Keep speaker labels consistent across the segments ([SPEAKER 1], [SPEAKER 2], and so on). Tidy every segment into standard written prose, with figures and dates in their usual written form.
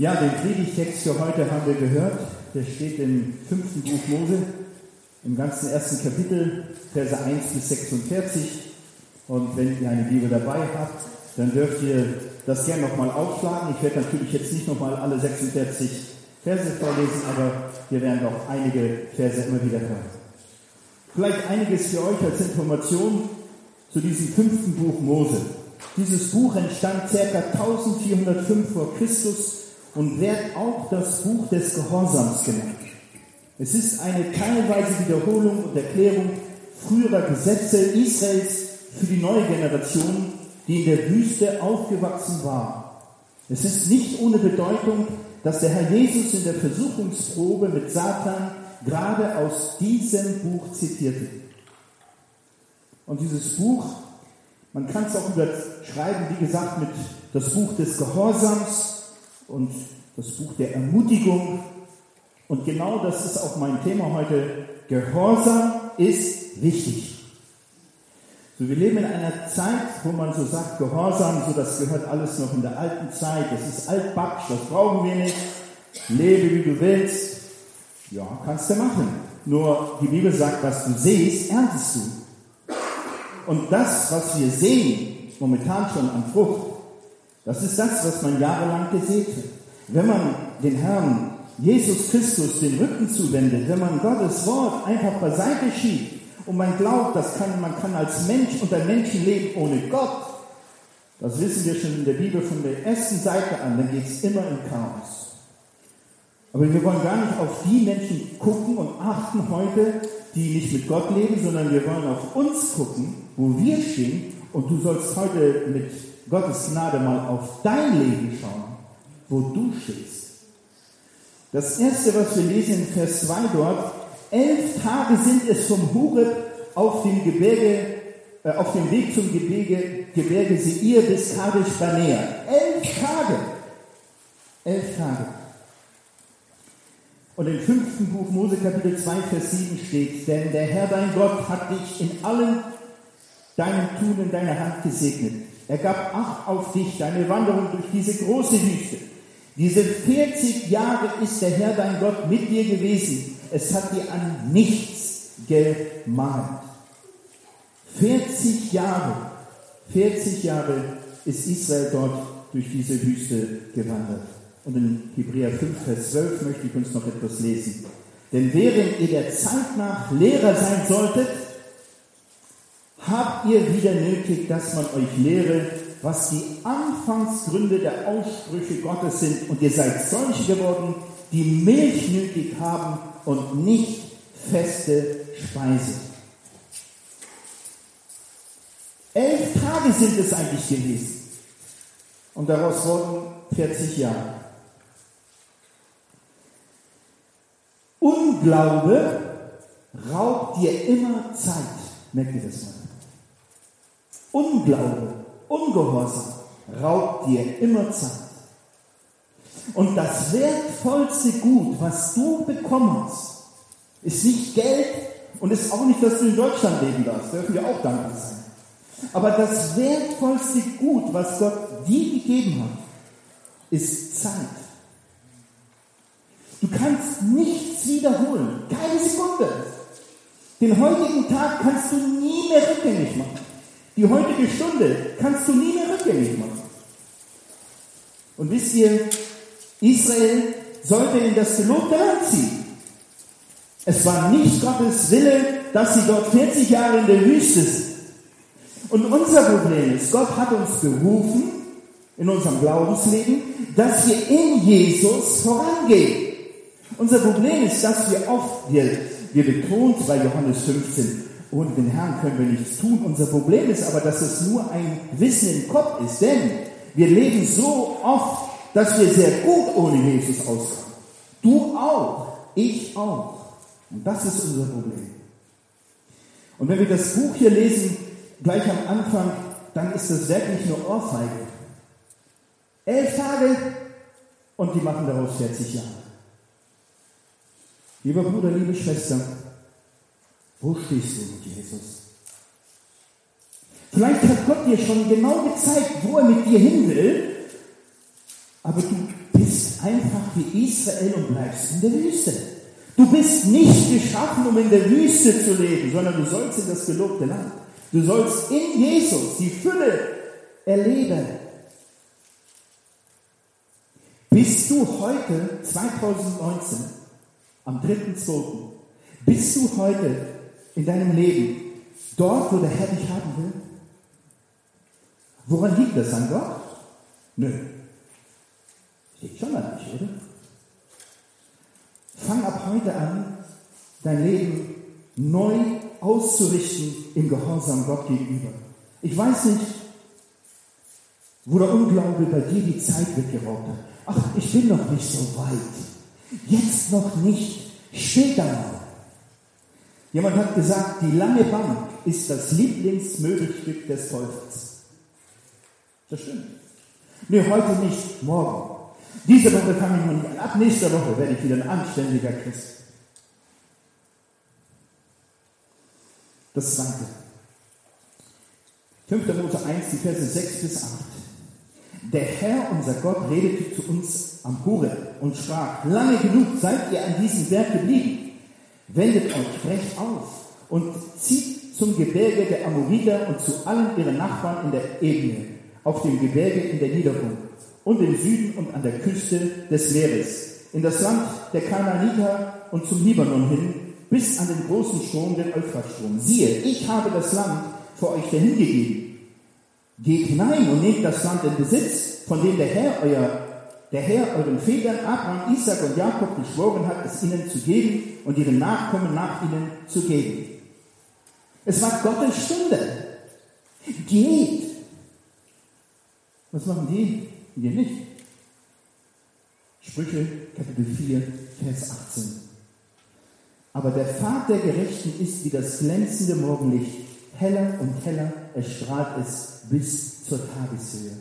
[SPEAKER 1] Ja, den Predigtext für heute haben wir gehört. Der steht im 5. Buch Mose, im ganzen 1. Kapitel, Verse 1 bis 46. Und wenn ihr eine Bibel dabei habt, dann dürft ihr das gerne nochmal aufschlagen. Ich werde natürlich jetzt nicht nochmal alle 46 Verse vorlesen, aber wir werden doch einige Verse immer wieder hören. Vielleicht einiges für euch als Information zu diesem 5. Buch Mose. Dieses Buch entstand ca. 1405 vor Christus und wird auch das Buch des Gehorsams genannt. Es ist eine teilweise Wiederholung und Erklärung früherer Gesetze Israels für die neue Generation, die in der Wüste aufgewachsen war. Es ist nicht ohne Bedeutung, dass der Herr Jesus in der Versuchungsprobe mit Satan gerade aus diesem Buch zitierte. Und dieses Buch, man kann es auch überschreiben, wie gesagt, mit das Buch des Gehorsams und das Buch der Ermutigung. Und genau das ist auch mein Thema heute. Gehorsam ist wichtig. So, wir leben in einer Zeit, wo man so sagt, Gehorsam, so das gehört alles noch in der alten Zeit. Das ist altbacksch, das brauchen wir nicht. Lebe, wie du willst. Ja, kannst du machen. Nur die Bibel sagt, was du siehst, erntest du. Und das, was wir sehen, momentan schon an Frucht, das ist das, was man jahrelang gesät hat. Wenn man den Herrn Jesus Christus den Rücken zuwendet, wenn man Gottes Wort einfach beiseite schiebt und man glaubt, man kann als Mensch unter Menschen leben ohne Gott, das wissen wir schon in der Bibel von der ersten Seite an, dann geht es immer in Chaos. Aber wir wollen gar nicht auf die Menschen gucken und achten heute, die nicht mit Gott leben, sondern wir wollen auf uns gucken, wo wir stehen, und du sollst heute mit Gottes Gnade mal auf dein Leben schauen, wo du stehst. Das erste, was wir lesen in Vers 2 dort: 11 Tage sind es vom Horeb auf dem Weg zum Gebirge Seir bis Kadesh Barnea. 11 Tage. 11 Tage. Und im 5. Buch Mose Kapitel 2 Vers 7 steht: Denn der Herr dein Gott hat dich in allem deinem Tun in deiner Hand gesegnet. Er gab Acht auf dich, deine Wanderung durch diese große Wüste. Diese 40 Jahre ist der Herr dein Gott mit dir gewesen. Es hat dir an nichts gemangelt. 40 Jahre ist Israel dort durch diese Wüste gewandert. Und in Hebräer 5, Vers 12 möchte ich uns noch etwas lesen. Denn während ihr der Zeit nach Lehrer sein solltet, habt ihr wieder nötig, dass man euch lehre, was die Anfangsgründe der Aussprüche Gottes sind. Und ihr seid solche geworden, die Milch nötig haben und nicht feste Speise. 11 Tage sind es eigentlich gewesen. Und daraus wurden 40 Jahre. Unglaube raubt dir immer Zeit. Merkt ihr das mal? Unglaube, Ungehorsam raubt dir immer Zeit. Und das wertvollste Gut, was du bekommen hast, ist nicht Geld und ist auch nicht, dass du in Deutschland leben darfst. Dürfen wir auch dankbar sein. Aber das wertvollste Gut, was Gott dir gegeben hat, ist Zeit. Du kannst nichts wiederholen. Keine Sekunde. Den heutigen Tag kannst du nie mehr rückgängig machen. Die heutige Stunde kannst du nie mehr rückgängig machen. Und wisst ihr, Israel sollte in das gelobte Land ziehen. Es war nicht Gottes Wille, dass sie dort 40 Jahre in der Wüste sind. Und unser Problem ist, Gott hat uns berufen, in unserem Glaubensleben, dass wir in Jesus vorangehen. Unser Problem ist, dass wir oft, wir betont bei Johannes 15, ohne den Herrn können wir nichts tun. Unser Problem ist aber, dass es nur ein Wissen im Kopf ist. Denn wir leben so oft, dass wir sehr gut ohne Jesus auskommen. Du auch, ich auch. Und das ist unser Problem. Und wenn wir das Buch hier lesen, gleich am Anfang, dann ist das wirklich nur Ohrfeige. 11 Tage und die machen daraus 40 Jahre. Lieber Bruder, liebe Schwester, wo stehst du mit Jesus? Vielleicht hat Gott dir schon genau gezeigt, wo er mit dir hin will. Aber du bist einfach wie Israel und bleibst in der Wüste. Du bist nicht geschaffen, um in der Wüste zu leben, sondern du sollst in das gelobte Land. Du sollst in Jesus die Fülle erleben. Bist du heute, 2019, am 3.2., bist du heute in deinem Leben dort, wo der Herr dich haben will? Woran liegt das? An Gott? Nö. Liegt schon an dich, oder? Fang ab heute an, dein Leben neu auszurichten im Gehorsam Gott gegenüber. Ich weiß nicht, wo der Unglaube bei dir die Zeit weggeraubt hat. Ach, ich bin noch nicht so weit. Jetzt noch nicht. Später mal. Jemand hat gesagt, die lange Bank ist das Lieblingsmöbelstück des Teufels. Das stimmt. Nee, heute nicht, morgen. Diese Woche fange ich noch nicht an. Ab nächster Woche werde ich wieder ein anständiger Christ. Das Zweite. 5. Mose 1, die Verse 6 bis 8. Der Herr, unser Gott, redete zu uns am Horeb und sprach: Lange genug seid ihr an diesem Berg geblieben. Wendet euch, brecht auf und zieht zum Gebirge der Amoriter und zu allen ihren Nachbarn in der Ebene, auf dem Gebirge in der Niederung und im Süden und an der Küste des Meeres, in das Land der Kanaaniter und zum Libanon hin, bis an den großen Strom, den Euphratstrom. Siehe, ich habe das Land für euch dahingegeben. Geht hinein und nehmt das Land in Besitz, von dem der Herr euren Vätern Abraham, Isaac und Jakob geschworen hat, es ihnen zu geben und ihren Nachkommen nach ihnen zu geben. Es war Gottes Stunde. Geht. Was machen die? Wir nicht. Sprüche, Kapitel 4, Vers 18. Aber der Pfad der Gerechten ist wie das glänzende Morgenlicht. Heller und heller erstrahlt es bis zur Tageshöhe.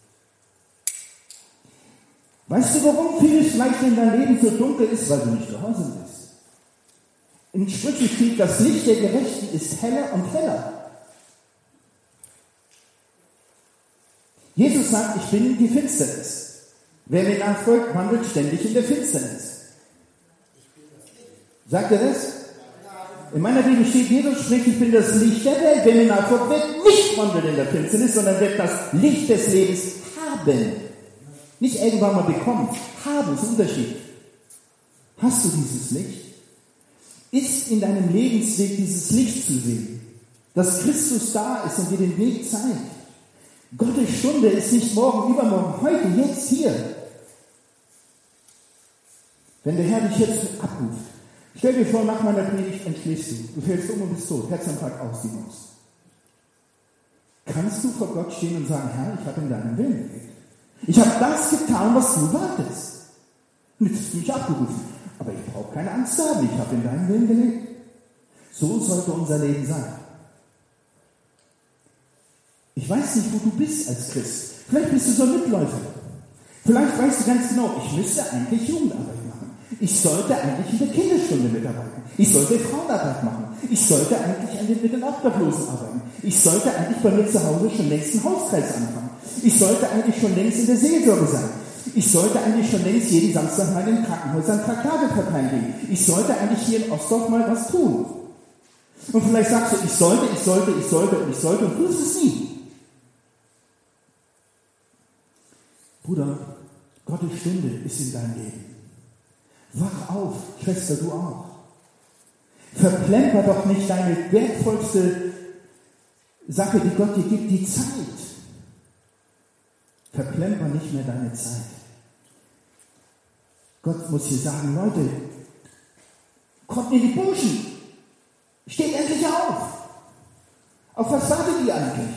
[SPEAKER 1] Weißt du, warum vieles vielleicht in deinem Leben so dunkel ist? Weil du nicht gehorsam bist. In Sprüchen steht, das Licht der Gerechten ist heller und heller. Jesus sagt, ich bin die Finsternis. Wer mir nachfolgt, wandelt ständig in der Finsternis. Sagt er das? In meiner Bibel steht, Jesus spricht, ich bin das Licht der Welt. Wer mir nachfolgt, wird nicht wandeln in der Finsternis, sondern wird das Licht des Lebens haben. Nicht irgendwann mal bekommen. Haben ist ein Unterschied. Hast du dieses Licht? Ist in deinem Lebensweg dieses Licht zu sehen? Dass Christus da ist und dir den Weg zeigt. Gottes Stunde ist nicht morgen, übermorgen, heute, jetzt, hier. Wenn der Herr dich jetzt abruft, stell dir vor, nach meiner Predigt entschließt du. Du fällst um und bist tot. Herzinfarkt aus, die Maus. Kannst du vor Gott stehen und sagen, Herr, ich habe in deinem Willen gelebt. Ich habe das getan, was du wartest. Und jetzt hast du mich abgerufen. Aber ich brauche keine Angst haben. Ich habe in deinem Willen gelebt. So sollte unser Leben sein. Ich weiß nicht, wo du bist als Christ. Vielleicht bist du so ein Mitläufer. Vielleicht weißt du ganz genau, ich müsste eigentlich Jugendarbeit machen. Ich sollte eigentlich in der Kinderstunde mitarbeiten. Ich sollte Frauenarbeit machen. Ich sollte eigentlich mit den Obdachlosen arbeiten. Ich sollte eigentlich bei mir zu Hause schon längst einen Hauskreis anfangen. Ich sollte eigentlich schon längst in der Seelsorge sein. Ich sollte eigentlich schon längst jeden Samstag mal in den Krankenhäusern Plakate verteilen gehen. Ich sollte eigentlich hier in Ostdorf mal was tun. Und vielleicht sagst du, ich sollte und tust es nie. Bruder, Gottes Stunde ist in deinem Leben. Wach auf, Schwester, du auch. Verplemper doch nicht deine wertvollste Sache, die Gott dir gibt, die Zeit. Verplemper nicht mehr deine Zeit. Gott muss hier sagen, Leute, kommt in die Burschen. Steht endlich auf. Auf was wartet ihr eigentlich?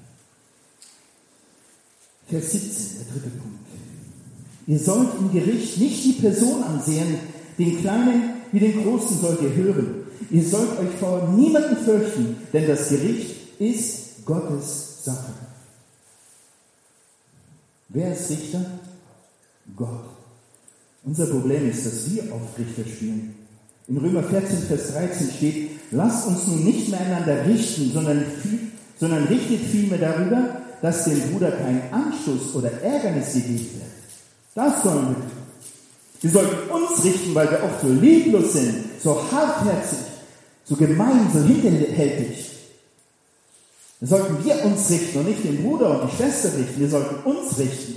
[SPEAKER 1] Vers 17, der dritte Punkt. Ihr sollt im Gericht nicht die Person ansehen, den Kleinen wie den Großen sollt ihr hören. Ihr sollt euch vor niemanden fürchten, denn das Gericht ist Gottes Sache. Wer ist Richter? Gott. Unser Problem ist, dass wir oft Richter spielen. In Römer 14, Vers 13 steht, lasst uns nun nicht mehr einander richten, sondern richtet vielmehr darüber, dass dem Bruder kein Anstoß oder Ärgernis gegeben wird. Das sollen wir tun. Wir sollten uns richten, weil wir oft so lieblos sind, so hartherzig, so gemein, so hinterhältig. Da sollten wir uns richten und nicht den Bruder und die Schwester richten. Wir sollten uns richten.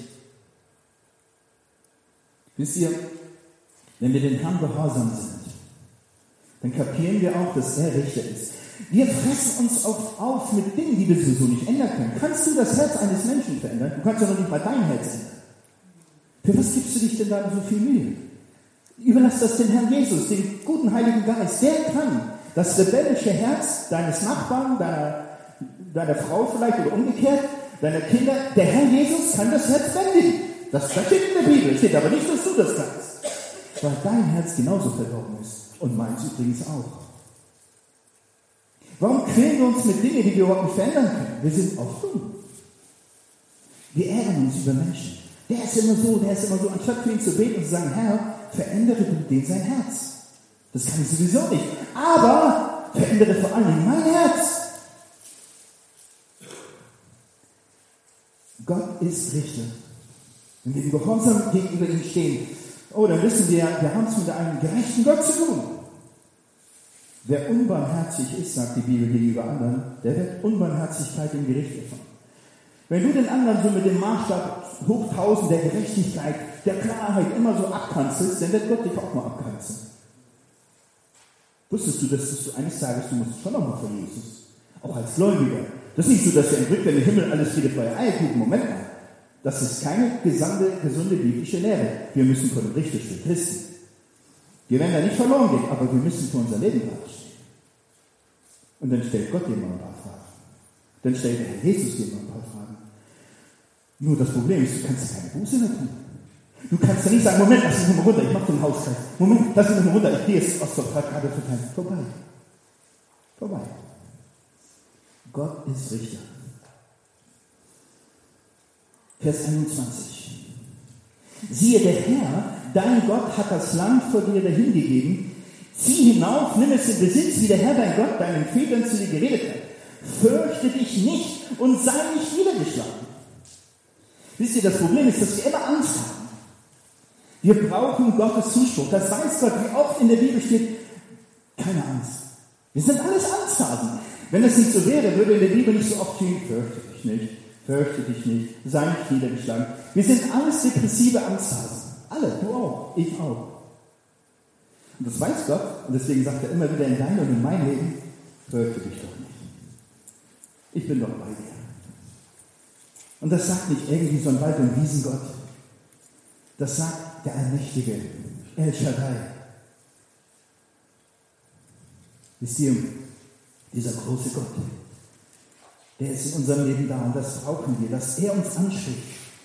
[SPEAKER 1] Wisst ihr, wenn wir dem Herrn gehorsam sind, dann kapieren wir auch, dass er Richter ist. Wir fressen uns oft auf mit Dingen, die wir sowieso nicht ändern können. Kannst du das Herz eines Menschen verändern? Du kannst ja noch nicht mal dein Herz ändern. Für was gibst du dich denn da so viel Mühe? Überlass das dem Herrn Jesus, dem guten Heiligen Geist. Der kann das rebellische Herz deines Nachbarn, deiner Frau vielleicht oder umgekehrt, deiner Kinder, der Herr Jesus kann das Herz bändigen. Das steht in der Bibel, steht aber nicht, dass du das kannst. Weil dein Herz genauso verdorben ist. Und meins übrigens auch. Warum quälen wir uns mit Dingen, die wir überhaupt nicht verändern können? Wir sind auch dumm. Wir ärgern uns über Menschen. Der ist immer so. Anstatt für ihn zu beten und zu sagen, Herr, verändere du dem sein Herz. Das kann ich sowieso nicht. Aber verändere vor allen Dingen mein Herz. Gott ist Richter. Wenn wir im Gehorsam gegenüber ihm stehen, dann wissen wir haben es mit einem gerechten Gott zu tun. Wer unbarmherzig ist, sagt die Bibel gegenüber anderen, der wird Unbarmherzigkeit im Gericht erfahren. Wenn du den anderen so mit dem Maßstab hoch 1000 der Gerechtigkeit, der Klarheit immer so abkanzelst, dann wird Gott dich auch mal abkanzeln. Wusstest du, dass du eines Tages, du musst schon noch mal vor Jesus, auch als Gläubiger. Das ist nicht so, dass wir entrückt werden, im Himmel alles Friede, Freude, Eierkuchen. Moment mal. Das ist keine gesunde biblische Lehre. Wir müssen vor dem Richter stehen, Christen. Wir werden da nicht verloren gehen, aber wir müssen für unser Leben gerade stehen. Und dann stellt Gott dir mal ein paar Fragen. Dann stellt der Herr Jesus dir mal ein paar Fragen. Nur das Problem ist, du kannst keine Buße mehr tun. Du kannst ja nicht sagen, Moment, lass mich nochmal runter, ich mache den Hauskreis. Moment, lass mich nochmal runter, ich gehe jetzt aus der gerade verteilen. Vorbei. Gott ist Richter. Vers 21. Siehe, der Herr, dein Gott hat das Land vor dir dahingegeben. Zieh hinauf, nimm es in Besitz, wie der Herr, dein Gott, deinen Vätern zu dir geredet hat. Fürchte dich nicht und sei nicht niedergeschlagen. Wisst ihr, das Problem ist, dass wir immer Angst haben. Wir brauchen Gottes Zuspruch. Das weiß Gott, wie oft in der Bibel steht, keine Angst. Wir sind alles Angsthasen. Wenn das nicht so wäre, würde in der Bibel nicht so oft stehen, fürchte dich nicht, sei nicht niedergeschlagen. Wir sind alles depressive Angsthasen. Alle, du auch, ich auch. Und das weiß Gott, und deswegen sagt er immer wieder in dein und in mein Leben, fürchte dich doch nicht. Ich bin doch bei dir. Und das sagt nicht irgendwie so ein Wald- und Wiesengott. Das sagt der Allmächtige, El Shaddai. Wisst ihr, dieser große Gott, der ist in unserem Leben da und das brauchen wir, dass er uns anspricht.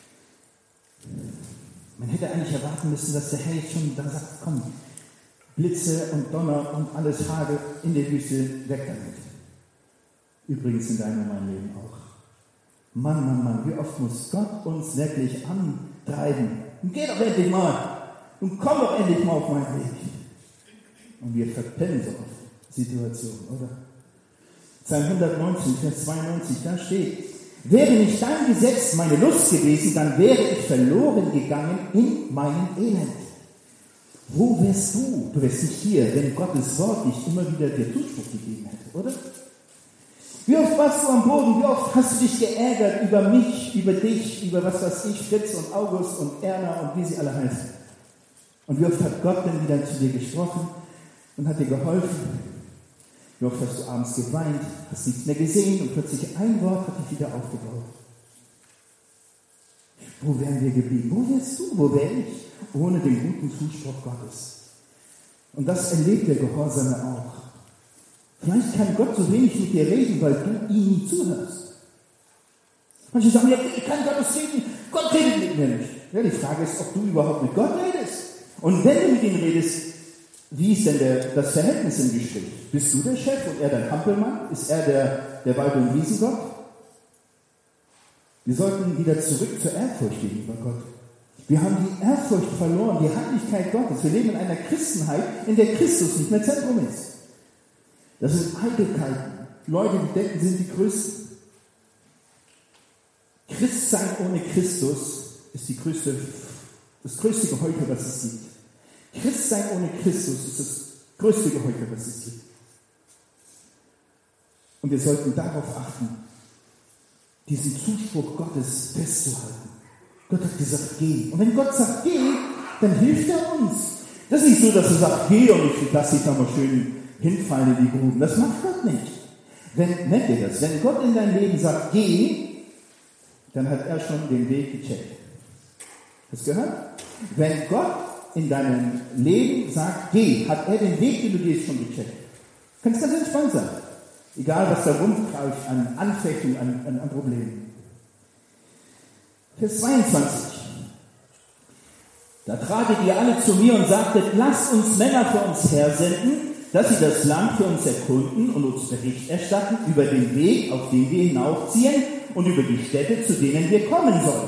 [SPEAKER 1] Man hätte eigentlich erwarten müssen, dass der Herr jetzt schon da sagt, komm, Blitze und Donner und alles Hagel in der Wüste, weg damit. Übrigens in deinem und meinem Leben auch. Mann, wie oft muss Gott uns wirklich antreiben. Und geh doch endlich mal und komm doch endlich mal auf meinen Weg. Und wir verpennen so oft Situationen, oder? Psalm 119, Vers 92, da steht, wäre nicht dein Gesetz meine Lust gewesen, dann wäre ich verloren gegangen in meinem Elend. Wo wärst du? Du wärst nicht hier, wenn Gottes Wort nicht immer wieder dir Zuspruch gegeben hätte, oder? Wie oft warst du am Boden? Wie oft hast du dich geärgert über mich, über dich, über was weiß ich, Fritz und August und Erna und wie sie alle heißen? Und wie oft hat Gott dann wieder zu dir gesprochen und hat dir geholfen? Wie oft hast du abends geweint, hast nichts mehr gesehen und plötzlich ein Wort hat dich wieder aufgebaut. Wo wären wir geblieben? Wo wärst du? Wo wäre ich? Ohne den guten Zuspruch Gottes. Und das erlebt der Gehorsame auch. Vielleicht kann Gott so wenig mit dir reden, weil du ihm nie zuhörst. Manche sagen, ja, ich kann Gottes reden. Gott redet mit mir nicht. Ja, die Frage ist, ob du überhaupt mit Gott redest. Und wenn du mit ihm redest, wie ist denn das Verhältnis im Gespräch? Bist du der Chef und er dein Hampelmann? Ist er der Wald- und Wiesengott? Wir sollten wieder zurück zur Ehrfurcht gegenüber Gott. Wir haben die Ehrfurcht verloren, die Heiligkeit Gottes. Wir leben in einer Christenheit, in der Christus nicht mehr Zentrum ist. Das sind Eitelkeiten. Leute, die denken, sind die Größten. Christsein ohne Christus ist die größte Das größte Geheule, was es gibt. Christsein ohne Christus ist das größte Geheule, was es gibt. Und wir sollten darauf achten, diesen Zuspruch Gottes festzuhalten. Gott hat gesagt, geh. Und wenn Gott sagt, geh, dann hilft er uns. Das ist nicht so, dass er sagt, geh und ich lasse dich nochmal schön hinfallen in die Gruben. Das macht Gott nicht. Merkt ihr das? Wenn Gott in dein Leben sagt, geh, dann hat er schon den Weg gecheckt. Hast du gehört? Wenn Gott in deinem Leben sagt, geh, hat er den Weg, den du gehst, schon gecheckt. Kannst ganz entspannt sein. Egal, was da rumkreift an Anfechtung, an Problemen. Vers 22. Da tratet ihr alle zu mir und sagtet, lasst uns Männer für uns hersenden, dass sie das Land für uns erkunden und uns Bericht erstatten über den Weg, auf den wir hinaufziehen und über die Städte, zu denen wir kommen sollen.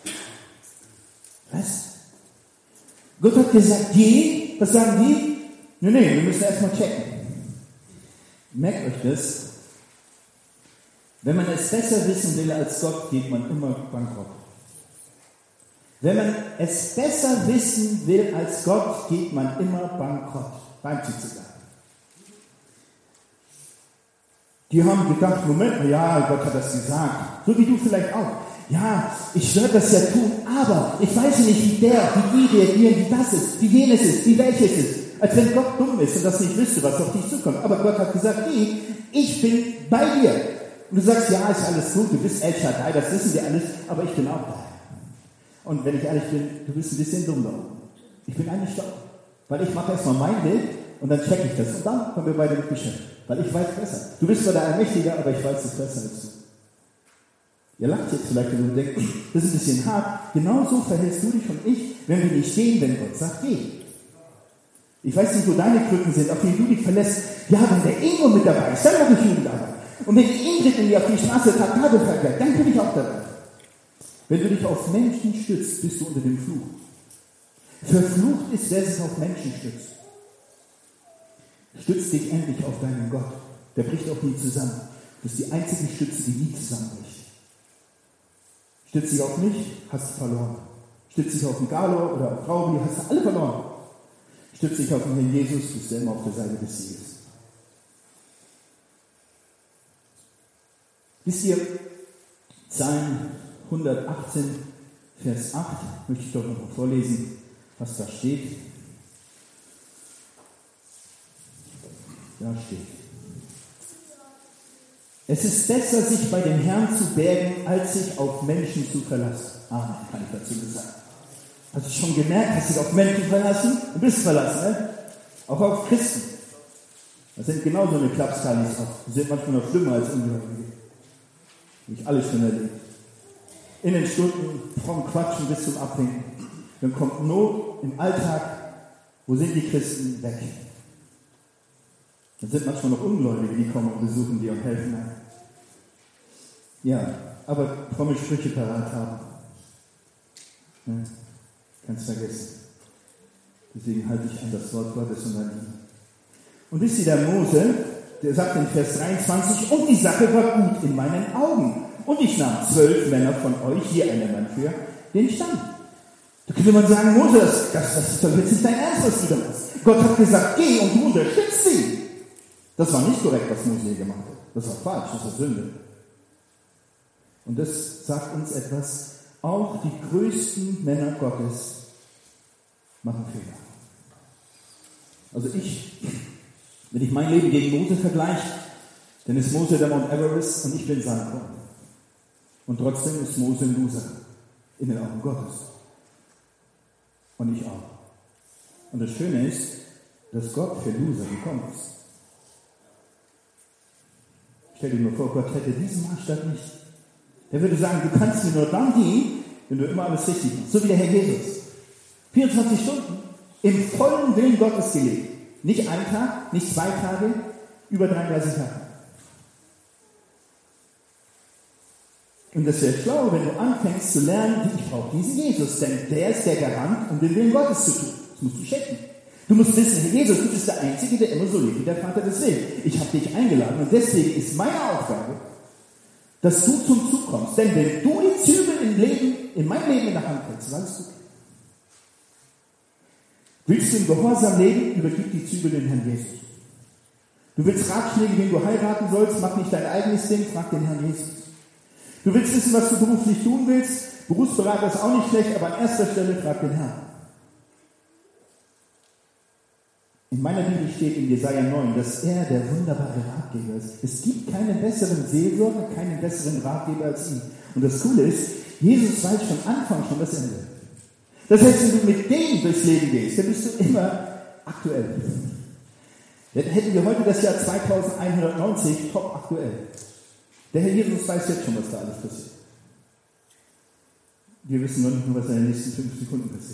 [SPEAKER 1] Was? Gott hat gesagt, geh. Was sagen die? Nee, wir müssen erstmal checken. Merkt euch das. Wenn man es besser wissen will als Gott, geht man immer bankrott. Wenn man es besser wissen will als Gott, geht man immer bankrott. Beim Zitzigern. Die haben gedacht, Moment, ja, Gott hat das gesagt. So wie du vielleicht auch. Ja, ich werde das ja tun, aber ich weiß nicht, wie die reagieren, wie das ist, wie jenes ist, wie welches ist. Als wenn Gott dumm ist und das nicht wüsste, was auf dich zukommt. Aber Gott hat gesagt, ich bin bei dir. Und du sagst, ja, ist alles gut, du bist El Shaddai, das wissen wir alles, aber ich bin auch da. Und wenn ich ehrlich bin, du bist ein bisschen dumm da oben. Ich bin eigentlich stopp. Weil ich mache erstmal mein Weg und dann check ich das. Und dann kommen wir beide mit Geschäft. Weil ich weiß besser. Du bist zwar der Allmächtige, aber ich weiß es besser als du. Ihr lacht jetzt vielleicht, wenn du denkst, das ist ein bisschen hart. Genauso verhältst du dich und ich, wenn wir nicht gehen, wenn Gott sagt, geh. Ich weiß nicht, wo deine Krücken sind, auf die du dich verlässt. Ja, wenn der Ingo mit dabei ist, dann mache ich Jugendarbeit. Und wenn die Ingrid in mir auf die Straße Takade verkehrt, dann bin ich auch dabei. Wenn du dich auf Menschen stützt, bist du unter dem Fluch. Verflucht ist, wer sich auf Menschen stützt. Stütz dich endlich auf deinen Gott. Der bricht auch nie zusammen. Das ist die einzige Stütze, die nie zusammenbricht. Stütz dich auf mich, hast du verloren. Stütz dich auf den Galo oder auf Raubi, hast du alle verloren. Stütz dich auf den Herrn Jesus, bist du immer auf der Seite des Sieges. Wisst ihr, Psalm 118, Vers 8, möchte ich doch noch mal vorlesen, was da steht. Da steht: Es ist besser, sich bei dem Herrn zu bergen, als sich auf Menschen zu verlassen. Amen, kann ich dazu sagen. Hast du schon gemerkt, hast du dich auf Menschen verlassen? Du bist verlassen, ne? Auch auf Christen. Das sind genauso eine Klapskalis auch. Die sind manchmal noch schlimmer als Ungläubige. Ich alles schon erlebt. In den Stunden vom Quatschen bis zum Abwinken. Dann kommt Not im Alltag. Wo sind die Christen? Weg. Dann sind manchmal noch Ungläubige, die kommen und besuchen die und helfen einem. Ja, aber fromme Sprüche parat haben. Ja, kannst vergessen. Deswegen halte ich an das Wort Gottes und an ihn. Und wisst ihr, der Mose, der sagt in Vers 23, und die Sache war gut in meinen Augen. Und ich nahm 12 Männer von euch, hier einer Mann für den Stamm. Da könnte man sagen, Mose, das ist doch jetzt nicht dein Ernst, was du da machst. Gott hat gesagt, geh und du unterstützt sie. Das war nicht korrekt, was Mose hier gemacht hat. Das war falsch, das war Sünde. Und das sagt uns etwas, auch die größten Männer Gottes machen Fehler. Also wenn ich mein Leben gegen Mose vergleiche, dann ist Mose der Mount Everest und ich bin Sandkorn. Und trotzdem ist Mose ein Loser in den Augen Gottes. Und ich auch. Und das Schöne ist, dass Gott für Loser gekommen ist. Stell dir mal vor, Gott hätte diesen Maßstab nicht. Er würde sagen, du kannst mir nur dann dienen, wenn du immer alles richtig machst. So wie der Herr Jesus. 24 Stunden im vollen Willen Gottes gelebt. Nicht ein Tag, nicht 2 Tage, über 33 Tage. Und das wäre schlau, wenn du anfängst zu lernen, ich brauche diesen Jesus, denn der ist der Garant, um den Willen Gottes zu tun. Das musst du checken. Du musst wissen, Herr Jesus, du bist der Einzige, der immer so lebt wie der Vater des Willens. Ich habe dich eingeladen und deswegen ist meine Aufgabe, dass du zum Zug kommst. Denn wenn du die Zügel in mein Leben in der Hand hältst, ist alles gut. Willst du im Gehorsam leben, übergib die Zügel dem Herrn Jesus. Du willst Ratschläge, wen du heiraten sollst, mach nicht dein eigenes Ding, frag den Herrn Jesus. Du willst wissen, was du beruflich tun willst, Berufsberater ist auch nicht schlecht, aber an erster Stelle frag den Herrn. In meiner Bibel steht in Jesaja 9, dass er der wunderbare Ratgeber ist. Es gibt keinen besseren Seelsorger, keinen besseren Ratgeber als ihn. Und das Coole ist, Jesus weiß von Anfang schon das Ende. Das heißt, wenn du mit dem durchs Leben gehst, dann bist du immer aktuell. Dann hätten wir heute das Jahr 2190 top aktuell. Der Herr Jesus weiß jetzt schon, was da alles passiert. Wir wissen noch nicht nur, was in den nächsten 5 Sekunden passiert.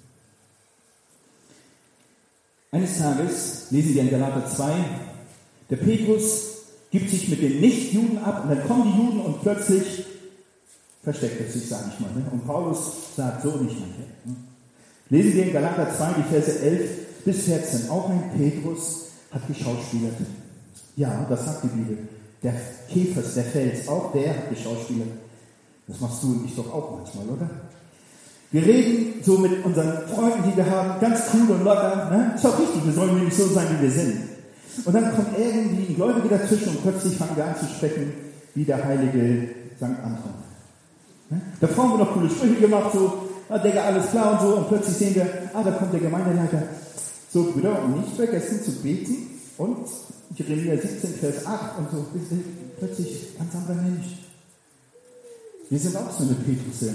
[SPEAKER 1] Eines Tages lesen wir in Galater 2, der Petrus gibt sich mit den Nichtjuden ab und dann kommen die Juden und plötzlich versteckt er sich, sage ich mal. Ne? Und Paulus sagt so nicht, mein Herr. Lesen wir in Galater 2, die Verse 11 bis 14. Auch ein Petrus hat geschauspielert. Ja, das sagt die Bibel. Der Kephas, der Fels, auch der hat geschauspielert. Das machst du und ich doch auch manchmal, oder? Wir reden so mit unseren Freunden, die wir haben, ganz cool und locker. Ne? Ist auch richtig, wir sollen nämlich so sein, wie wir sind. Und dann kommt irgendwie ein Gläubiger dazwischen und plötzlich fangen wir an zu sprechen wie der heilige St. Anton. Ne? Da haben wir noch coole Sprüche gemacht, so, Digga, alles klar und so. Und plötzlich sehen wir, da kommt der Gemeindeleiter. So, Brüder, und nicht vergessen zu beten. Und Jeremia 17, Vers 8 und so. Plötzlich ganz anderer Mensch. Wir sind auch so eine Petrusse.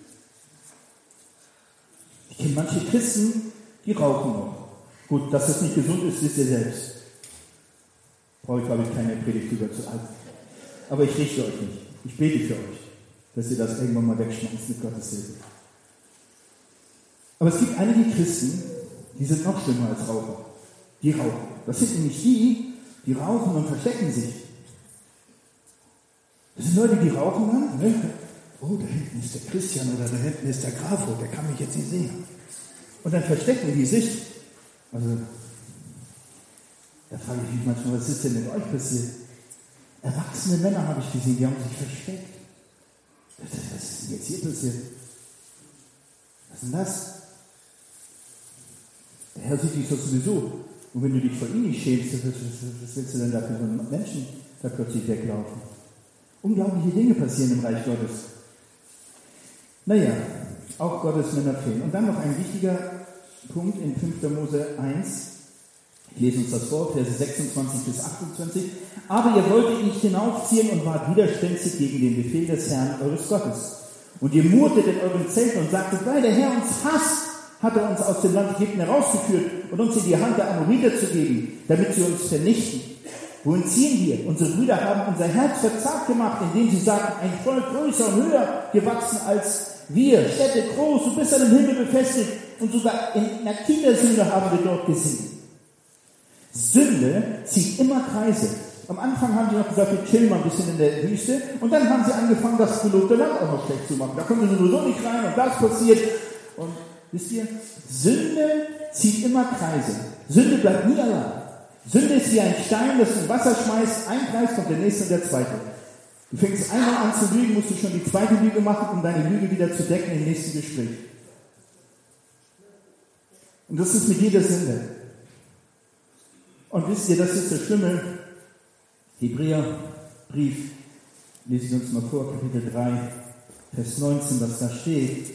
[SPEAKER 1] Ich kenne manche Christen, die rauchen noch. Gut, dass das nicht gesund ist, wisst ihr selbst. Brauche ich, glaube ich, keine Predigt über zu halten. Aber ich richte euch nicht. Ich bete für euch, dass ihr das irgendwann mal wegschmeißt mit Gottes Hilfe. Aber es gibt einige Christen, die sind noch schlimmer als Raucher. Die rauchen. Das sind nämlich die rauchen und verstecken sich. Das sind Leute, die rauchen dann. Ne? Oh, da hinten ist der Christian oder da hinten ist der Grafo, der kann mich jetzt nicht sehen. Und dann verstecken die sich. Also, da frage ich mich manchmal, was ist denn mit euch passiert? Erwachsene Männer habe ich gesehen, die haben sich versteckt. Was ist denn jetzt hier passiert? Was ist denn das? Der Herr sieht dich doch sowieso. Und wenn du dich vor ihm nicht schämst, was willst du denn da für so einen Menschen da plötzlich weglaufen? Unglaubliche Dinge passieren im Reich Gottes. Naja, auch Gottes Männer fehlen. Und dann noch ein wichtiger Punkt in 5. Mose 1. Ich lese uns das vor, Verse 26 bis 28. Aber ihr wolltet nicht hinaufziehen und wart widerspenstig gegen den Befehl des Herrn eures Gottes. Und ihr murrtet in euren Zelten und sagtet, weil der Herr uns hasst, hat er uns aus dem Land Ägypten herausgeführt und uns in die Hand der Amoriter zu geben, damit sie uns vernichten. Wohin ziehen wir? Unsere Brüder haben unser Herz verzagt gemacht, indem sie sagten, ein Volk größer und höher gewachsen als wir, Städte groß, du bist an dem Himmel befestigt und sogar in einer Kindersünde haben wir dort gesehen. Sünde zieht immer Kreise. Am Anfang haben sie noch gesagt, wir chillen mal ein bisschen in der Wüste und dann haben sie angefangen, das gelobte Land auch noch schlecht zu machen. Da kommen wir sowieso nicht rein und das passiert. Und wisst ihr, Sünde zieht immer Kreise. Sünde bleibt nie allein. Sünde ist wie ein Stein, das du in Wasser schmeißt, ein Kreis kommt der nächste und der zweite. Du fängst einmal an zu lügen, musst du schon die zweite Lüge machen, um deine Lüge wieder zu decken im nächsten Gespräch. Und das ist mit jeder Sünde. Und wisst ihr, das ist der schlimme Hebräerbrief. Lesen wir uns mal vor, Kapitel 3, Vers 19, was da steht.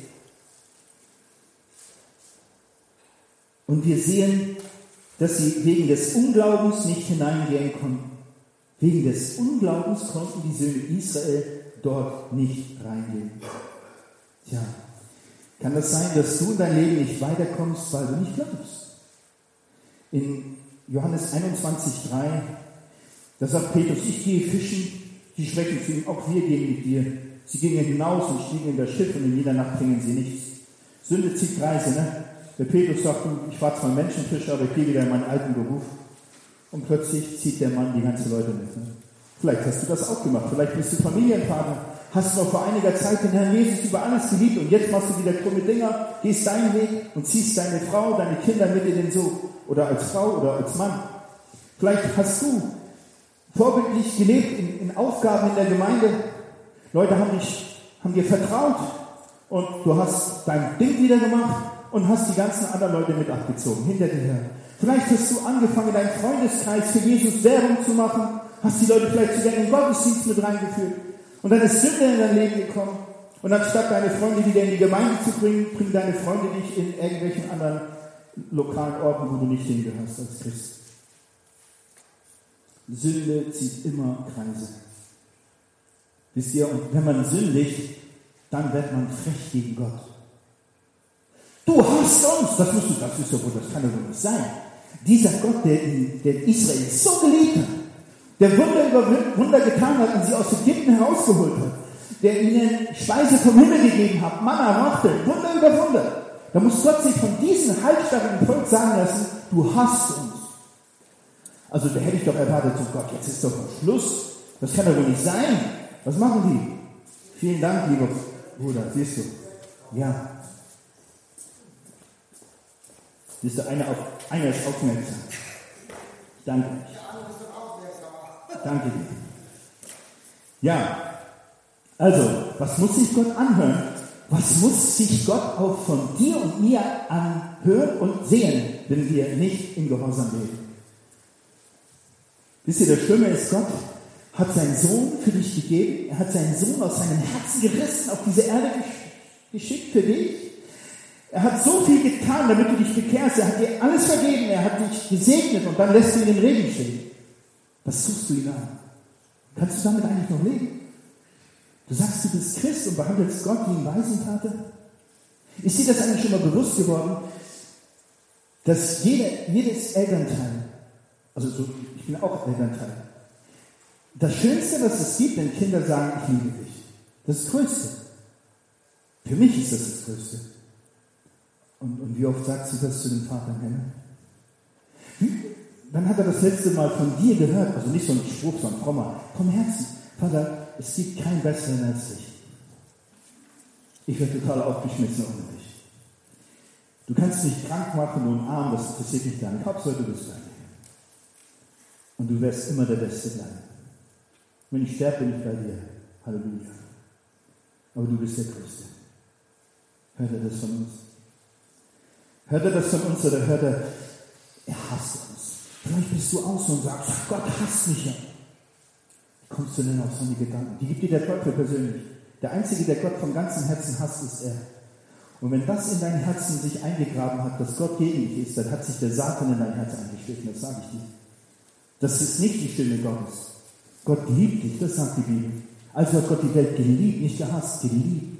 [SPEAKER 1] Und wir sehen, dass sie wegen des Unglaubens nicht hineingehen konnten. Wegen des Unglaubens konnten die Söhne Israel dort nicht reingehen. Tja, kann das sein, dass du in dein Leben nicht weiterkommst, weil du nicht glaubst? In Johannes 21,3, da sagt Petrus, ich gehe fischen, die sprechen zu ihm, auch wir gehen mit dir. Sie gingen hinaus und stiegen in das Schiff und in jeder Nacht bringen sie nichts. Sünde zieht Kreise, ne? Der Petrus sagt, ich war zwar ein Menschenfischer, aber ich gehe wieder in meinen alten Beruf. Und plötzlich zieht der Mann die ganze Leute mit. Ne? Vielleicht hast du das auch gemacht. Vielleicht bist du Familienvater. Hast noch vor einiger Zeit den Herrn Jesus über alles geliebt und jetzt machst du wieder krumme Dinger, gehst deinen Weg und ziehst deine Frau, deine Kinder mit in den Sog. Oder als Frau oder als Mann. Vielleicht hast du vorbildlich gelebt in Aufgaben in der Gemeinde. Leute haben dir vertraut und du hast dein Ding wieder gemacht und hast die ganzen anderen Leute mit abgezogen, hinter dir her. Vielleicht hast du angefangen, in deinem Freundeskreis für Jesus Werbung zu machen, hast die Leute vielleicht sogar in den Gottesdienst mit reingeführt. Und dann ist Sünde in dein Leben gekommen. Und anstatt deine Freunde wieder in die Gemeinde zu bringen, bringen deine Freunde dich in irgendwelchen anderen lokalen Orten, wo du nicht hingehörst als Christ. Sünde zieht immer Kreise. Wisst ihr, und wenn man sündigt, dann wird man frech gegen Gott. Du hasst uns! Das ist ja wohl, das kann ja wohl nicht sein. Dieser Gott, der Israel so geliebt hat, der Wunder über Wunder getan hat und sie aus Ägypten herausgeholt hat, der ihnen Speise vom Himmel gegeben hat, Manna, Machte, Wunder über Wunder. Da muss Gott sich von diesem halbstarrigen Volk sagen lassen, du hasst uns. Also da hätte ich doch erwartet, so Gott, jetzt ist doch mal Schluss. Das kann doch wohl nicht sein. Was machen die? Vielen Dank, lieber Bruder, siehst du. Ja. Siehst du, einer ist aufmerksam. Danke. Danke dir. Ja, also, was muss sich Gott anhören? Was muss sich Gott auch von dir und mir anhören und sehen, wenn wir nicht im Gehorsam leben? Wisst ihr, das Schlimme ist, Gott hat seinen Sohn für dich gegeben. Er hat seinen Sohn aus seinem Herzen gerissen, auf diese Erde geschickt für dich. Er hat so viel getan, damit du dich bekehrst. Er hat dir alles vergeben. Er hat dich gesegnet und dann lässt du ihn im Regen stehen. Was tust du ihn an? Kannst du damit eigentlich noch leben? Du sagst, du bist Christ und behandelst Gott wie ein Waisenvater? Ist dir das eigentlich schon mal bewusst geworden, dass jedes Elternteil, also so, ich bin auch Elternteil, das Schönste, was es gibt, wenn Kinder sagen, ich liebe dich. Das ist das Größte. Für mich ist das das Größte. Und wie oft sagst du das zu dem Vater im Himmel? Wann hat er das letzte Mal von dir gehört? Also nicht so ein Spruch, sondern frommer. Vom Herzen. Vater, es gibt keinen besseren als dich. Ich werde total aufgeschmissen ohne dich. Du kannst mich krank machen und arm, das interessiert mich gar nicht. Hauptsache du bist bei mir. Und du wirst immer der Beste bleiben. Wenn ich sterbe, bin ich bei dir. Halleluja. Aber du bist der Größte. Hört er das von uns? Hört er das von uns oder hört er hasst uns? Vielleicht bist du auch so und sagst, Gott hasst mich ja. Wie kommst du denn auf so eine Gedanken? Die gibt dir der Teufel persönlich. Der Einzige, der Gott vom ganzen Herzen hasst, ist er. Und wenn das in dein Herzen sich eingegraben hat, dass Gott gegen dich ist, dann hat sich der Satan in dein Herz eingeschliffen, das sage ich dir. Das ist nicht die Stimme Gottes. Gott liebt dich, das sagt die Bibel. Also hat Gott die Welt geliebt, nicht gehasst, geliebt.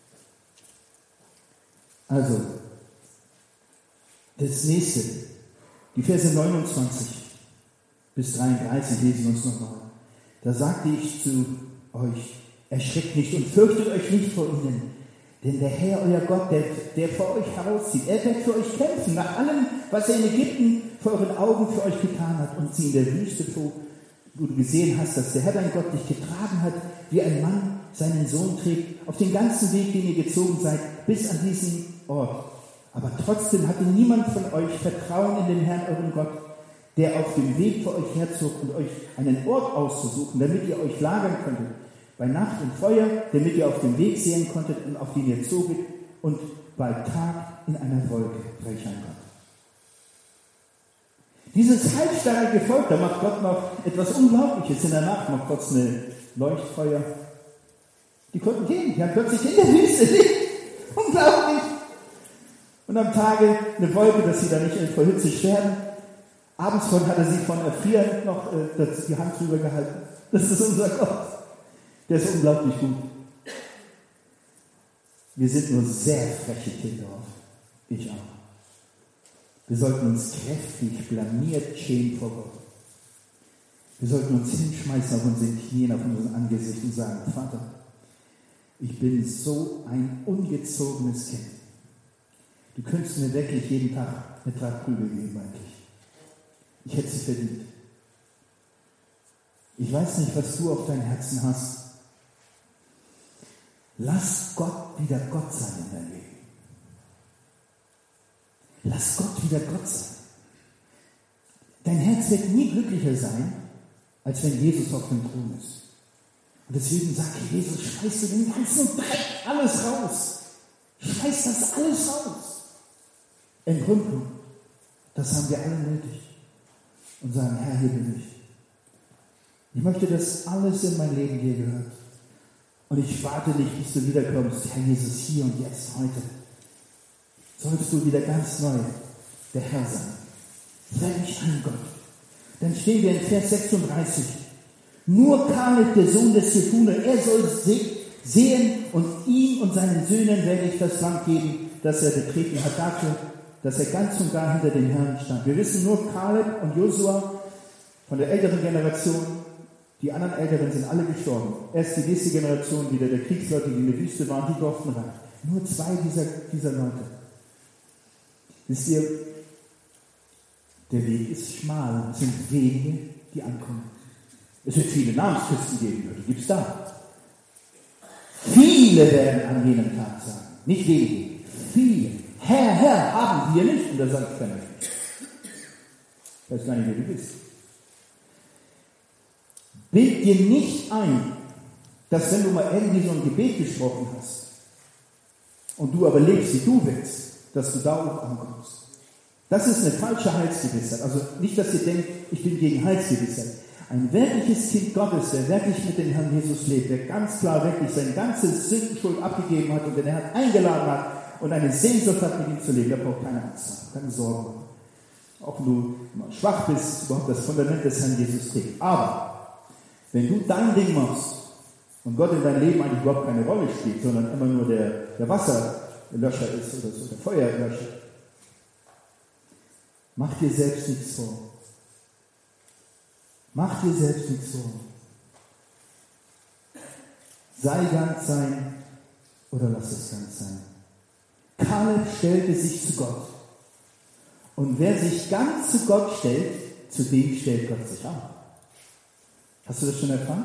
[SPEAKER 1] Also, das nächste, die Verse 29 bis 33 lesen wir uns nochmal. Da sagte ich zu euch, erschreckt nicht und fürchtet euch nicht vor ihnen, denn der Herr, euer Gott, der vor euch herauszieht, er wird für euch kämpfen, nach allem, was er in Ägypten vor euren Augen für euch getan hat und sie in der Wüste, wo du gesehen hast, dass der Herr dein Gott dich getragen hat, wie ein Mann seinen Sohn trägt, auf den ganzen Weg, den ihr gezogen seid, bis an diesen Ort. Aber trotzdem hatte niemand von euch Vertrauen in den Herrn, euren Gott, der auf dem Weg vor euch herzog und euch einen Ort auszusuchen, damit ihr euch lagern könntet, bei Nacht im Feuer, damit ihr auf dem Weg sehen konntet und auf den ihr zoget, und bei Tag in einer Wolke, welch ein Gott. Dieses halbstarrige Volk, da macht Gott noch etwas Unglaubliches. In der Nacht macht Gott eine Leuchtfeuer. Die konnten gehen, die haben plötzlich in der Wüste Licht. Unglaublich. Und am Tage eine Wolke, dass sie da nicht vor Hitze sterben. Abends hat er sie von Erfrieren noch die Hand drüber gehalten. Das ist unser Gott. Der ist unglaublich gut. Wir sind nur sehr freche Kinder oft. Ich auch. Wir sollten uns kräftig blamiert schämen vor Gott. Wir sollten uns hinschmeißen auf unseren Knien, auf unseren Angesicht und sagen, Vater, ich bin so ein ungezogenes Kind. Du könntest mir wirklich jeden Tag eine Trag Prügel geben eigentlich. Ich hätte sie verdient. Ich weiß nicht, was du auf deinem Herzen hast. Lass Gott wieder Gott sein in deinem Leben. Lass Gott wieder Gott sein. Dein Herz wird nie glücklicher sein, als wenn Jesus auf dem Thron ist. Und deswegen sagt Jesus, schmeiß du den ganzen Dreck alles raus. Schmeiß das alles raus. Entrückung, das haben wir alle nötig. Und sagen, Herr, hier bin ich. Ich möchte, dass alles in mein Leben dir gehört. Und ich warte nicht, bis du wiederkommst. Herr Jesus, hier und jetzt, heute. Sollst du wieder ganz neu der Herr sein. Sei nicht ein Gott. Dann stehen wir in Vers 36. Nur Kaleb, der Sohn des Jefune, er soll sehen und ihm und seinen Söhnen werde ich das Land geben, das er betreten hat, dafür, dass er ganz und gar hinter dem Herrn stand. Wir wissen nur Kaleb und Josua von der älteren Generation. Die anderen Älteren sind alle gestorben. Erst die nächste Generation wieder der Kriegsleute, die in der Wüste waren, die durften rein. Nur 2 dieser Leute. Wisst ihr, der Weg ist schmal. Es sind wenige, die ankommen. Es wird viele Namenschristen geben, die gibt es da. Viele werden an jenem Tag sagen, nicht wenige, viele. Herr, Herr, haben wir nicht? Und da sagt keiner nicht. Ich weiß gar nicht, wer du bist. Bild dir nicht ein, dass wenn du mal irgendwie so ein Gebet gesprochen hast und du aber lebst, wie du willst, dass du da auch ankommst. Das ist eine falsche Heilsgewissheit. Also nicht, dass ihr denkt, ich bin gegen Heilsgewissheit. Ein wirkliches Kind Gottes, der wirklich mit dem Herrn Jesus lebt, der ganz klar wirklich seine ganze Sündenschuld abgegeben hat und den Herrn eingeladen hat und eine Sehnsucht hat, mit ihm zu leben, der braucht keine Angst haben, keine Sorgen. Auch wenn du schwach bist, überhaupt das Fundament des Herrn Jesus trägt. Aber wenn du dein Ding machst und Gott in deinem Leben eigentlich überhaupt keine Rolle spielt, sondern immer nur der Wasserlöscher ist oder so, der Feuerlöscher, mach dir selbst nichts vor. Mach dir selbst nichts vor. Sei ganz sein oder lass es ganz sein. Kaleb stellte sich zu Gott. Und wer sich ganz zu Gott stellt, zu dem stellt Gott sich auch. Hast du das schon erfahren?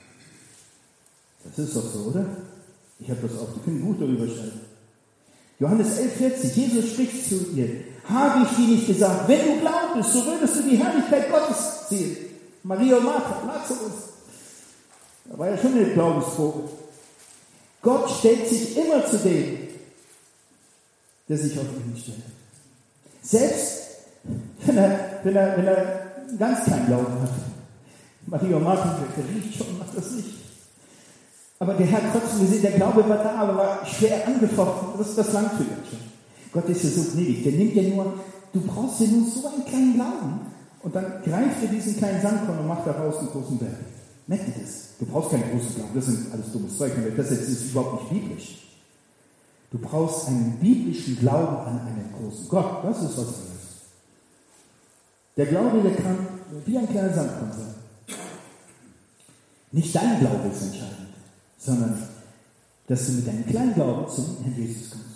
[SPEAKER 1] Das ist doch so, oder? Ich habe das auch. Wir können ein Buch darüber schreiben. Johannes 11,40. Jesus spricht zu ihr. Habe ich dir nicht gesagt, wenn du glaubst, so würdest du die Herrlichkeit Gottes sehen. Maria und Martha, Lazarus. Da war ja schon eine Glaubensprobe. Gott stellt sich immer zu dem, der sich auf ihn stellt. Selbst wenn er ganz keinen Glauben hat. Maria und Martha, der riecht schon, macht das nicht. Aber der Herr hat trotzdem gesehen, der Glaube war da, aber war schwer angefochten. Das langt für ihn schon. Gott ist ja so gnädig. Der nimmt ja nur, du brauchst ja nur so einen kleinen Glauben. Und dann greift er diesen kleinen Sandkorn und macht daraus einen großen Berg. Merkt ihr das? Du brauchst keinen großen Glauben. Das sind alles dummes Zeug. Das ist überhaupt nicht biblisch. Du brauchst einen biblischen Glauben an einen großen Gott. Das ist was anderes. Der Glaube, der kann wie ein kleiner Sandkorn sein. Nicht dein Glaube ist entscheidend, sondern dass du mit deinem kleinen Glauben zum Herrn Jesus kommst.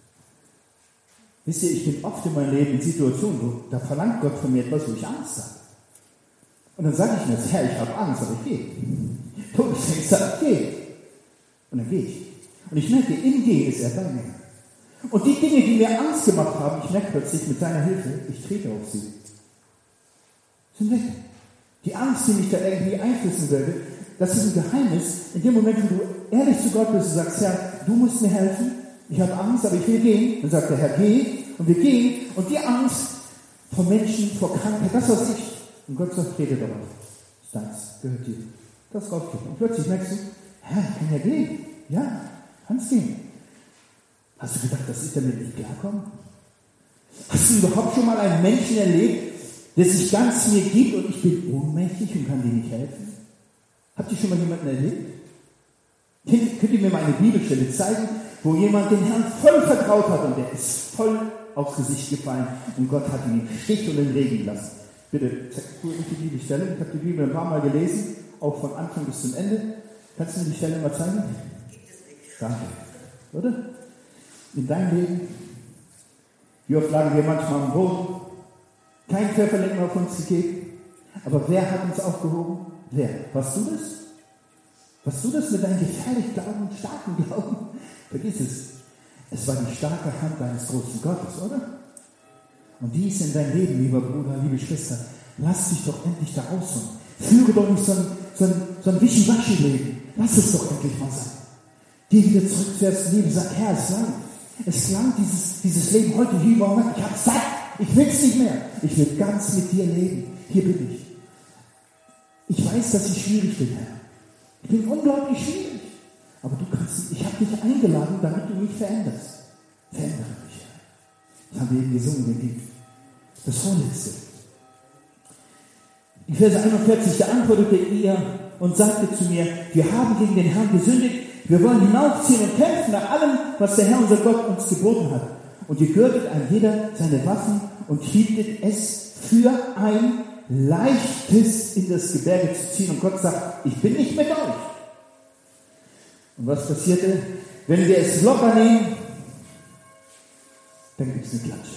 [SPEAKER 1] Wisst ihr, ich bin oft in meinem Leben in Situationen, wo da verlangt Gott von mir etwas, wo ich Angst habe. Und dann sage ich mir, Herr, ich habe Angst, aber ich gehe. Todesangst, ich gehe. Und dann gehe ich. Und ich merke, im Gehen ist er bei mir. Und die Dinge, die mir Angst gemacht haben, ich merke plötzlich mit seiner Hilfe, ich trete auf sie. Sind weg. Die Angst, die mich da irgendwie einfließen würde, das ist ein Geheimnis. In dem Moment, wo du ehrlich zu Gott bist und sagst, Herr, du musst mir helfen, ich habe Angst, aber ich will gehen. Dann sagt der Herr, geh, und wir gehen. Und die Angst vor Menschen, vor Krankheit, das was ich. Und Gott sagt, rede darauf. Das ist deins, gehört dir. Das Gott geht. Und plötzlich merkst du, Herr, ich kann ja gehen. Ja, kannst gehen. Hast du gedacht, dass ich damit nicht klarkomme? Hast du überhaupt schon mal einen Menschen erlebt, der sich ganz mir gibt und ich bin ohnmächtig und kann dir nicht helfen? Habt ihr schon mal jemanden erlebt? Könnt ihr mir mal eine Bibelstelle zeigen, wo jemand den Herrn voll vertraut hat und der ist voll aufs Gesicht gefallen und Gott hat ihn im Stich und im Regen gelassen? Bitte, zeig mir die Bibelstelle. Ich habe die Bibel ein paar Mal gelesen, auch von Anfang bis zum Ende. Kannst du mir die Stelle mal zeigen? Danke. Oder? In deinem Leben, wie oft lagen wir manchmal am Boden, kein Pfefferling mehr auf uns gegeben, aber wer hat uns aufgehoben? Wer? Warst du das? Warst du das mit deinem gefährlich Glauben, starken Glauben? Vergiss es. Es war die starke Hand deines großen Gottes, oder? Und die ist in dein Leben, lieber Bruder, liebe Schwester. Lass dich doch endlich da rausholen. Führe doch nicht so ein Wischiwaschi-Leben. Lass es doch endlich mal sein. Geh wieder zurück zu ersten Leben. Sag, Herr, es lang. Es langt dieses Leben heute hier überhaupt nicht. Ich habe satt. Ich will es nicht mehr. Ich will ganz mit dir leben. Hier bin ich. Ich weiß, dass ich schwierig bin, Herr. Ich bin unglaublich schwierig. Aber du kannst, ich habe dich eingeladen, damit du mich veränderst. Verändere mich, Herr. Das haben wir eben gesungen, den Lied. Das Vorletzte. Die Verse 41, da antwortete er und sagte zu mir, wir haben gegen den Herrn gesündigt, wir wollen hinaufziehen und kämpfen nach allem, was der Herr unser Gott uns geboten hat. Und ihr gürtet ein jeder seine Waffen und hieltet es für ein Leichtes in das Gebirge zu ziehen. Und Gott sagt, ich bin nicht mit euch. Und was passierte? Wenn wir es locker nehmen, dann gibt es eine Klatsche.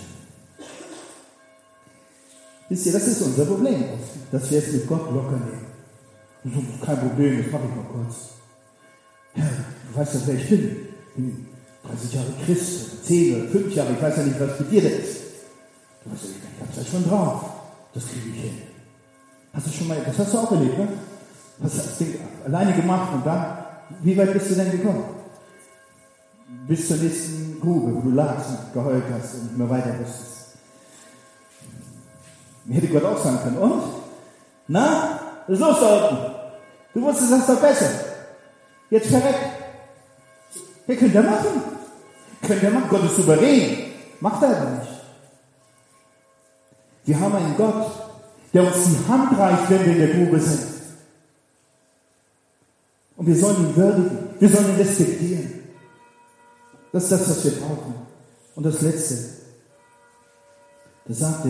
[SPEAKER 1] Wisst ihr, das ist unser Problem, dass wir es mit Gott locker nehmen. Und so, kein Problem, das mache ich mal kurz. Ja, du weißt ja, wer ich bin. Ich bin 30 Jahre Christ, 10 oder 5 Jahre, ich weiß ja nicht, was mit dir ist. Du weißt ja, ich hab's ja schon drauf. Das kriege ich hin. Hast du schon mal, das hast du auch erlebt, ne? Hast das Ding alleine gemacht und dann, wie weit bist du denn gekommen? Bis zur nächsten Grube, wo du lagst und geheult hast und nicht mehr weiter wusstest. Mir hätte Gott auch sagen können, und? Na, was ist los da unten? Du wusstest das doch besser. Jetzt verreckt. Wer könnte er machen? Könnte er machen? Gott ist souverän. Macht er aber nicht. Wir haben einen Gott, der uns die Hand reicht, wenn wir in der Grube sind. Und wir sollen ihn würdigen. Wir sollen ihn respektieren. Das ist das, was wir brauchen. Und das Letzte. Da sagte,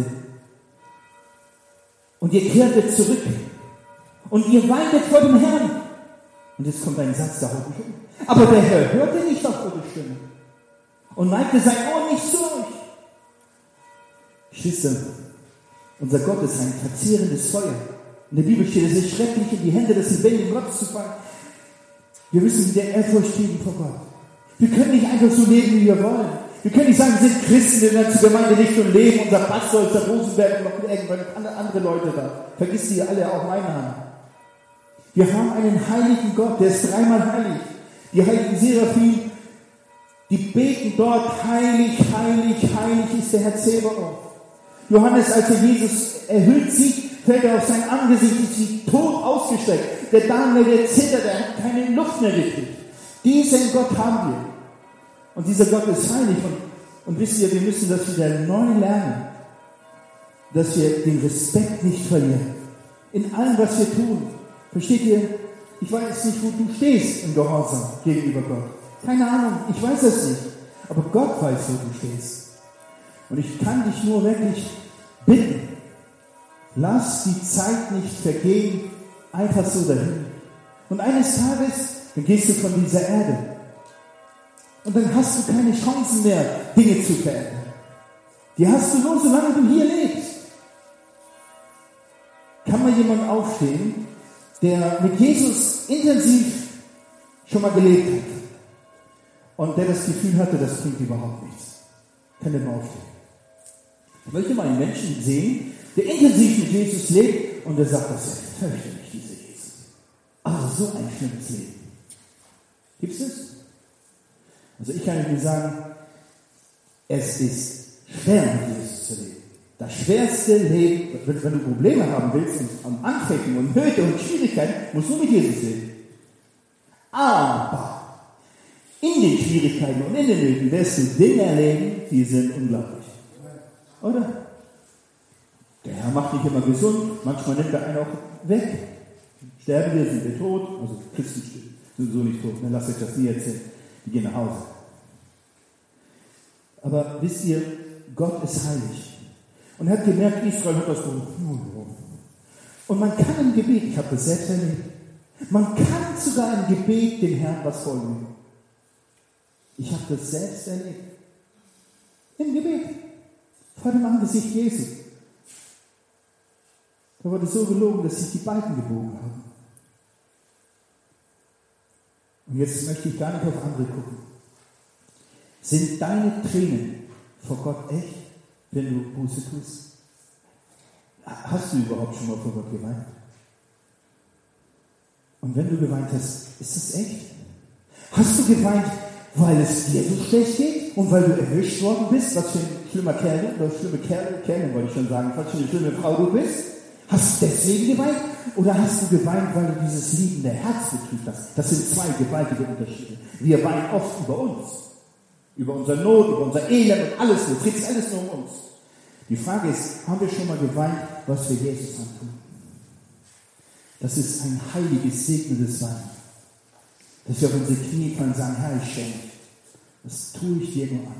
[SPEAKER 1] und ihr kehrtet zurück. Und ihr weintet vor dem Herrn. Und jetzt kommt ein Satz, da haut mich um. Aber der Herr hörte nicht auf eure Stimme. Und neigte sein Ohr nicht zu euch. Geschwister, unser Gott ist ein verzehrendes Feuer. In der Bibel steht, es ist schrecklich, in die Hände des lebendigen Gottes zu fallen. Wir müssen wieder Ehrfurcht geben vor Gott. Wir können nicht einfach so leben, wie wir wollen. Wir können nicht sagen, wir sind Christen, wir werden zur Gemeinde nicht und leben. Unser Pastor ist der Rosenberg und noch irgendwann andere Leute da. Vergiss die alle, auch meine Namen. Wir haben einen heiligen Gott, der ist dreimal heilig. Die heiligen Seraphim, die beten dort, heilig, heilig, heilig ist der Herr Zebaoth. Johannes, als er Jesus erhöht sieht, fällt er auf sein Angesicht und sieht tot ausgestreckt. Der Daniel, der zittert, der hat keine Luft mehr gekriegt. Diesen Gott haben wir. Und dieser Gott ist heilig. Und wisst ihr, wir müssen das wieder neu lernen, dass wir den Respekt nicht verlieren. In allem, was wir tun. Versteht ihr? Ich weiß nicht, wo du stehst im Gehorsam gegenüber Gott. Keine Ahnung, ich weiß es nicht. Aber Gott weiß, wo du stehst. Und ich kann dich nur wirklich bitten, lass die Zeit nicht vergehen, einfach so dahin. Und eines Tages, dann gehst du von dieser Erde. Und dann hast du keine Chancen mehr, Dinge zu verändern. Die hast du nur, solange du hier lebst. Kann mal jemand aufstehen, der mit Jesus intensiv schon mal gelebt hat und der das Gefühl hatte, das bringt überhaupt nichts? Kann der mal aufstehen? Ich möchte mal einen Menschen sehen, der intensiv mit Jesus lebt und der sagt, das ist fürchterlich, dieser Jesus. Aber so ein schlimmes Leben. Gibt es? Also ich kann Ihnen sagen, es ist schwer, mit Jesus zu leben. Das schwerste Leben, wenn du Probleme haben willst und Anfechten und Nöte und Schwierigkeiten, musst du mit Jesus leben. Aber in den Schwierigkeiten und in den Nöten wirst du Dinge erleben, die sind unglaublich. Oder? Der Herr macht dich immer gesund, manchmal nimmt er einen auch weg. Sterben wir, sind wir tot, also Christen sind so nicht tot, dann lasst euch das nie erzählen. Die gehen nach Hause. Aber wisst ihr, Gott ist heilig. Und er hat gemerkt, Israel hat das so. Und man kann im Gebet, ich habe das selbst erlebt, man kann sogar im Gebet dem Herrn was folgen. Ich habe das selbst erlebt. Im Gebet. Vor dem Angesicht Jesu. Da wurde so gelogen, dass sich die Balken gebogen haben. Und jetzt möchte ich gar nicht auf andere gucken. Sind deine Tränen vor Gott echt, wenn du Buße tust? Hast du überhaupt schon mal vor Gott geweint? Und wenn du geweint hast, ist das echt? Hast du geweint, weil es dir so schlecht geht? und weil du erwischt worden bist, was für ein schlimmer Kerl, oder schlimme Kerl, wollte ich schon sagen, was für eine schlimme Frau du bist, hast du deswegen geweint oder hast du geweint, weil du dieses liebende Herz getrübt hast? Das sind zwei gewaltige Unterschiede. Wir weinen oft über uns, über unsere Not, über unser Elend und alles, es dreht sich alles nur um uns. Die Frage ist, haben wir schon mal geweint, was wir Jesus antun? Das ist ein heiliges, segnendes Weinen. Dass wir auf unsere Knie fallen und sagen, Herr, ich schenke. Das tue ich dir nur an.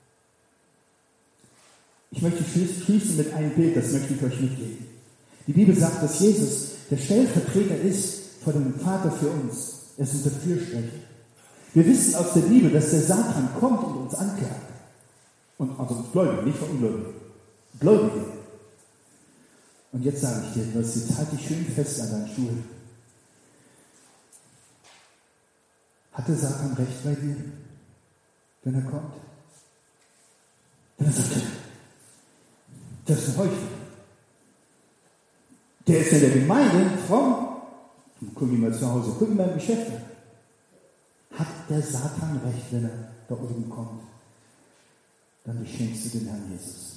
[SPEAKER 1] Ich möchte schließen mit einem Bild, das möchte ich euch mitgeben. Die Bibel sagt, dass Jesus der Stellvertreter ist vor dem Vater für uns. Er ist unser Fürsprecher. Wir wissen aus der Bibel, dass der Satan kommt und uns anklagt. Und also uns Gläubige, nicht von Ungläubigen. Gläubige. Und jetzt sage ich dir, jetzt halt dich schön fest an deinen Stuhl. Hat der Satan recht bei dir, wenn er kommt? Wenn er sagt, das ist ein Heuchler. Der ist in der Gemeinde fromm. Guck ihn mal zu Hause, guck ihn mal im Geschäft an. Hat der Satan recht, wenn er da oben kommt? Dann beschenkst du den Herrn Jesus.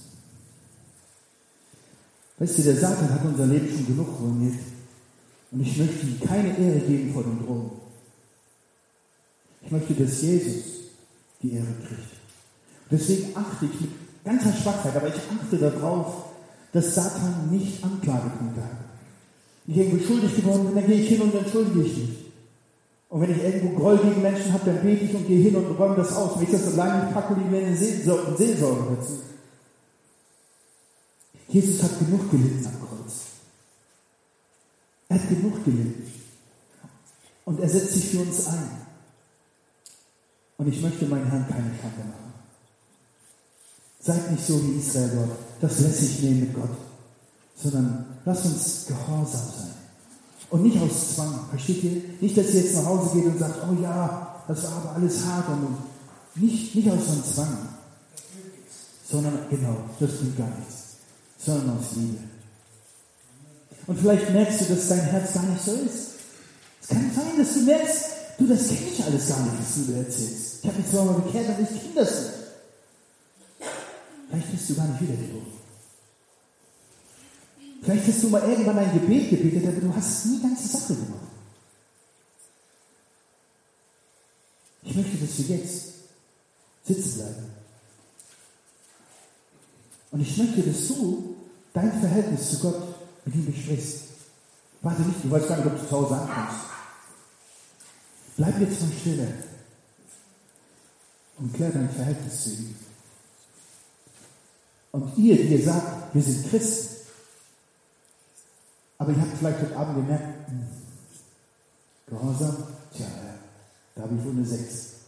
[SPEAKER 1] Weißt du, der Satan hat unser Leben schon genug ruiniert. Und ich möchte ihm keine Ehre geben vor dem Thron. Ich möchte, dass Jesus die Ehre kriegt. Und deswegen achte ich mit ganzer Schwachheit, aber ich achte darauf, dass Satan nicht Anklagepunkte hat. Wenn ich irgendwo schuldig geworden bin, dann gehe ich hin und entschuldige ich mich. Und wenn ich irgendwo Groll gegen Menschen habe, dann bete ich und gehe hin und räume das aus. Wenn ich das alleine nicht packe, liegen wir in Seelsorge dazu. Jesus hat genug gelitten am Kreuz. Er hat genug gelitten. Und er setzt sich für uns ein. Und ich möchte meinen Herrn keine Schande machen. Seid nicht so wie Israel dort, das lässt sich nehmen mit Gott, sondern lasst uns gehorsam sein. Und nicht aus Zwang, versteht ihr? Nicht, dass ihr jetzt nach Hause geht und sagt, oh ja, das war aber alles hart. Und nicht aus einem Zwang, sondern, genau, das tut gar nichts, sondern aus Liebe. Und vielleicht merkst du, dass dein Herz gar nicht so ist. Es kann sein, dass du merkst, du, das kenne ich alles gar nicht, was du erzählst. Ich habe mich zwar mal bekehrt, aber ich kenne das nicht. Vielleicht bist du gar nicht wiedergeboren. Vielleicht hast du mal irgendwann ein Gebet gebetet, aber du hast nie die ganze Sache gemacht. Ich möchte, dass wir jetzt sitzen bleiben. Und ich möchte, dass du dein Verhältnis zu Gott mit ihm besprichst. Warte nicht, du weißt gar nicht, ob du zu Hause ankommst. Bleib jetzt mal stille und klär dein Verhältnis zu ihm. Und ihr, die ihr sagt, wir sind Christen, aber ihr habt vielleicht heute Abend gemerkt, Gehorsam, da habe ich wohl eine 6.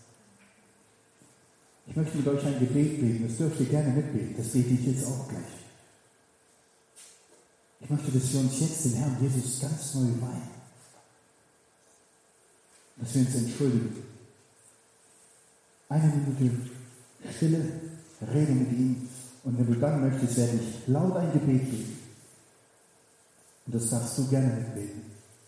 [SPEAKER 1] Ich möchte mit euch ein Gebet beten, das dürft ihr gerne mitbeten, das bete ich jetzt auch gleich. Ich möchte, dass wir uns jetzt den Herrn Jesus ganz neu weihen. Dass wir uns entschuldigen. Eine Minute Stille, rede mit ihm. Und wenn du dann möchtest, werde ich laut ein Gebet beten. Und das darfst du gerne mitbeten.